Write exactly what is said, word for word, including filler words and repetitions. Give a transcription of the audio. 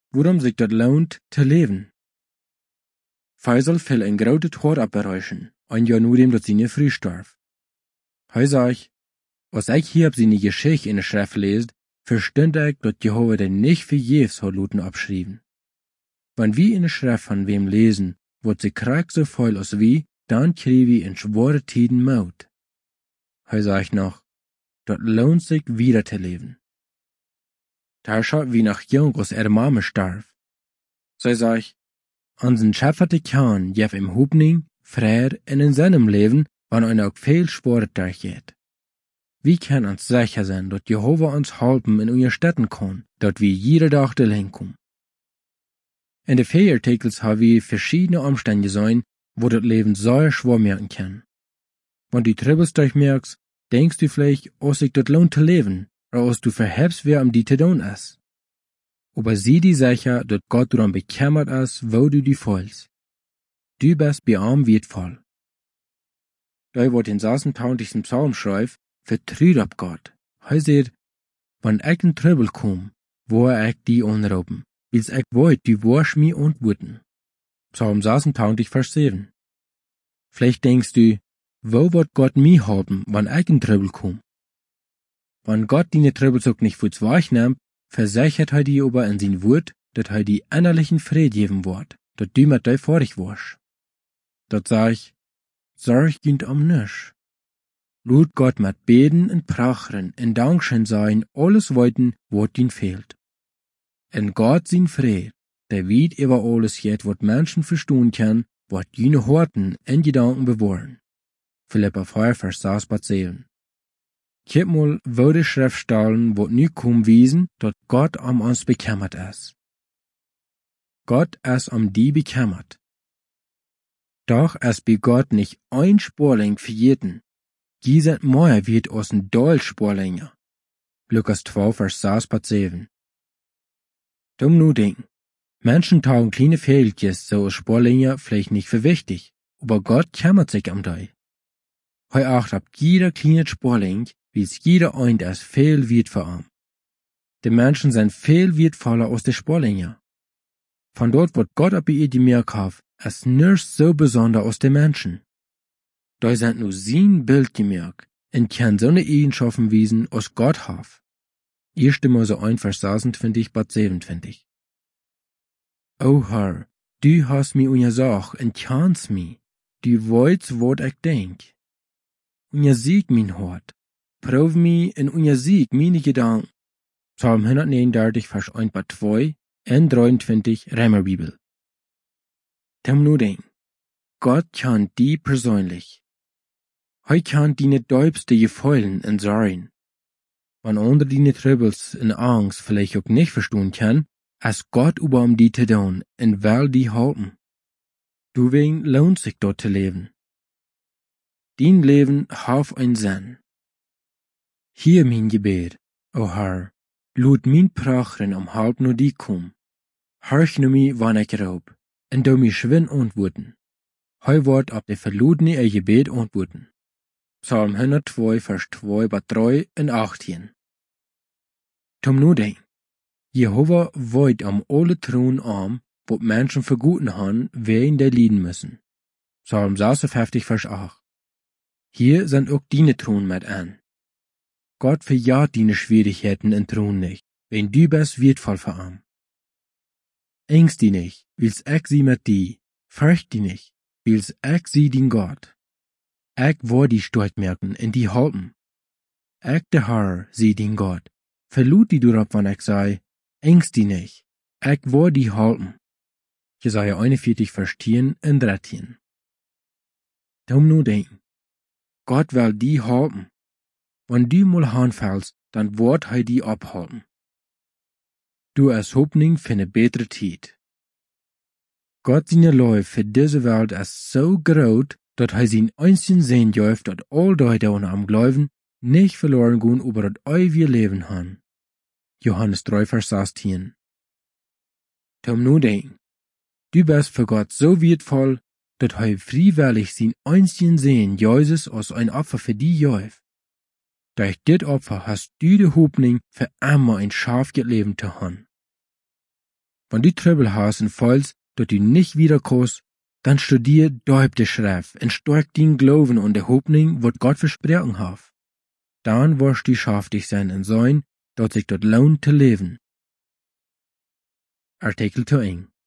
worum sich dat lohnt te leven. Faisal viel een grote Tod abbereichen, ein Jahr nur dem dat seine Früh starb. Hij sagt, als ich hier seine Geschichte in der Schrift lest, verstund ich, dat Jehova den nicht für Jefs hat luten abschrieben. Wenn wir in der Schrift von wem lesen, wird sie Krieg so voll als wie, dann kriegen wir in schwere Tiden Maut. Hij sagt noch, dat lohnt sich wieder zu leben. Da schaut wie nach jung als er Mama starb. Sie sagt, an den Schöpferte Kahn jef im Hupning, Freier und in seinem Leben, wann einer auch viel Sport durchgeht. Wie kann uns sicher sein, dass Jehova uns helfen in unseren Städten kann, dass wir jeder Tag dahin kommen? In den Feiertagels haben wir verschiedene Umstände sein, wo das Leben sehr schwer merken kann. Wenn du Tribbles durchmerkst, denkst du vielleicht, dass sich das lohnt zu leben, oder dass du verhebst, wer am die zu tun ist. Aber sieh dir sicher, dass Gott daran bekümmert ist, wo du dich fühlst. Du bist bei ihm wertvoll. Da wird in sechsundtausendsten Psalm schreibt, vertraut auf Gott. Er sagt, wenn ich in Trübel komm, wo ich die anrufen, bis ich wollt, du wirst mir antworten. Psalm sechsundtausend, Vers sieben. Vielleicht denkst du, wo wird Gott mir helfen, wenn ich in Trübel komm? Wenn Gott deine Trübelzug nicht für zwei nimmt, versichert er dir aber in sein Wort, dass er die innerlichen Frieden geben wird, dass du mit dir vorig wirst. Dort sag ich, sorg kind am nisch. Lud Gott mit Beten und Prachen und Dankschein sein, alles weiten, was din fehlt. En Gott sin Fried, der weit über alles jet, wat Menschen verstehen kann, wat jene Horten en Gedanken bewahren. Philippa vier, Vers sechs bis sieben. Kiep mal, wo die Schriftstellen, wat nu kommen wiesen, dat Gott am uns bekümmert ist. Gott ist am die bekümmert. Doch ist bei Gott nicht ein Sporling für jeden. Die sind mehr wird aus ein Doll Sporlinger. Lukas zwei, Vers sechs bis sieben. Dumm nu denken. Menschen taugen kleine Fehltjes so als Sporlinger vielleicht nicht für wichtig, aber Gott kümmert sich um die. Heu acht ab jeder kleine Sporling, wie es jeder eint ist, viel wird für ihn. Die Menschen sind viel wertvoller als die Sporlinger. Von dort wird Gott ab ihr die mehr kauft, ist nichts so besonders als die Menschen. Da sind nur sein Bild gemerkt und kann so eine Eigenschaften wiesen, als Gott hat. erste Mose eins, Vers sechsundzwanzig bis siebenundzwanzig. O Herr, du hast mir untersagt und kannst mich, du weißt, wat ich denk. Untersieg mein Hort, prüf mich und untersieg meine Gedanken. Psalm hundertneununddreißig, Vers eins bis zwei und dreiundzwanzig, Rämerbibel. Dem nur denk, Gott kennt die persönlich. Er kennt deine tiefste Gefühle und Sorgen. Wenn andere deine Trübels und Angst vielleicht auch nicht verstehen kann, ist Gott über um die zu tun und will die halten. Du wegen lohnt sich dort zu leben. Dein Leben hat einen Sinn. Hier mein Gebet, o Herr, lud mein Prachen am Halb nur die kommen. Hörch nur mich, wann ich raub, und du mich schwinn antworten. Heu wird ab der verludene ihr Gebet antworten. Psalm hundertzwei, Vers zwei bis drei und achtzehn. Tom nu denk, Jehova wollt am alle Thron arm, wo Menschen verguten han, wen der lieden müssen. Psalm sechsundfünfzig, Vers acht. Hier sind auch deine Thron mit an. Gott verjagt deine Schwierigkeiten in Thron nicht, wenn du bist wertvoll für arm. Ängst die nicht, will's ich sie mit die, fürcht die nicht, will's ich sie din Gott. Ich wo die Stolz merken und die halten. Ich der Herr, sie din Gott. Verlud die durab, wann ich sei, ängst die nicht. Ich wo die halten. Jesaja einundvierzig, Vers zehn und dreizehn. Dum nu denken. Gott will die halten. Wenn du mal hanfällst, dann wird er die abhalten. Du als Hoffnung für eine bessere Zeit. Gott seine Liebe für diese Welt ist so groß, dat hij zijn einzigen Sehn geeft dat all die die am Glauben nicht verloren gehen über das ewige Leben han. Johannes drei, Vers sechzehn. Tom nu denken, du bist für Gott so wertvoll, dat hij freiwillig sein einzigen Sehn Jesus als ein Opfer für die geeft. Durch dit Opfer hast du die Hoffnung für immer ein scharfes Leben zu haben. Wenn du Trübel hast und fühlst, dass du nicht wiederkommst, dann studier durch die Schrift und stärk dein Glauben und die Hoffnung, was Gott versprochen hat. Dann wirst du schaftig sein und sein, dass sich dort lohnt zu leben. Artikel zwei.